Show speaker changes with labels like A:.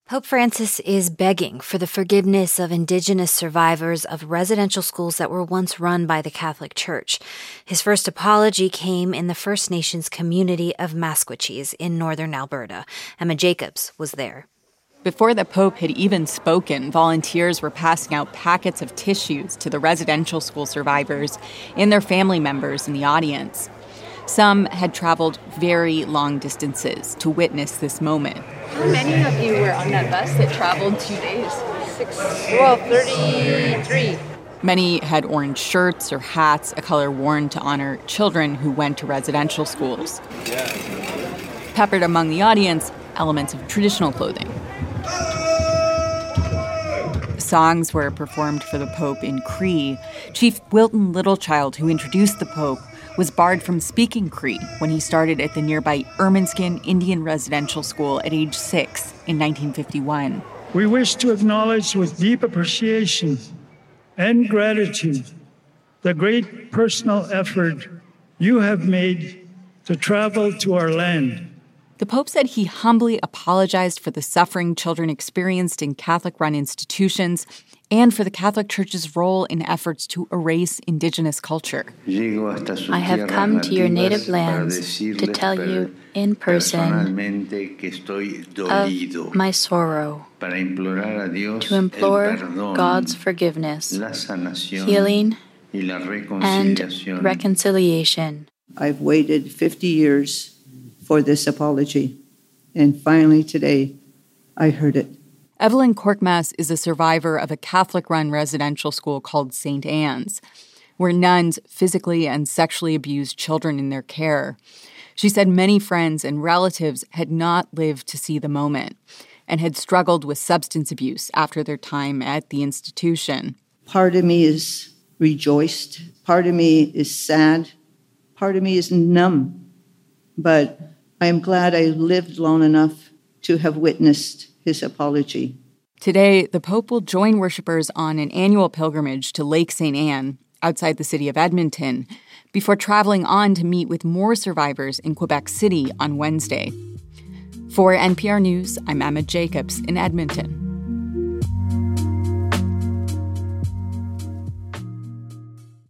A: Pope Francis is begging for the forgiveness of Indigenous survivors of residential schools that were once run by the Catholic Church. His first apology came in the First Nations community of Maskwacis in northern Alberta. Emma Jacobs was there.
B: Before the Pope had even spoken, volunteers were passing out packets of tissues to the residential school survivors and their family members in the audience. Some had traveled very long distances to witness this moment.
C: How many of you were on that bus that traveled 2 days? 33.
B: Many had orange shirts or hats, a color worn to honor children who went to residential schools. Peppered among the audience, elements of traditional clothing. Songs were performed for the Pope in Cree. Chief Wilton Littlechild, who introduced the Pope, was barred from speaking Cree when he started at the nearby Ermineskin Indian Residential School at age 6 in 1951.
D: We wish to acknowledge with deep appreciation and gratitude the great personal effort you have made to travel to our land.
B: The Pope said he humbly apologized for the suffering children experienced in Catholic-run institutions and for the Catholic Church's role in efforts to erase Indigenous culture.
E: I have come to your native lands to tell you in person of my sorrow, to implore God's forgiveness, healing, and reconciliation.
F: I've waited 50 years for this apology, and finally today, I heard it.
B: Evelyn Korkmaz is a survivor of a Catholic-run residential school called St. Anne's, where nuns physically and sexually abused children in their care. She said many friends and relatives had not lived to see the moment and had struggled with substance abuse after their time at the institution.
F: Part of me is rejoiced, part of me is sad, part of me is numb, but I am glad I lived long enough to have witnessed his apology.
B: Today, the Pope will join worshipers on an annual pilgrimage to Lake St. Anne, outside the city of Edmonton, before traveling on to meet with more survivors in Quebec City on Wednesday. For NPR News, I'm Emma Jacobs in Edmonton.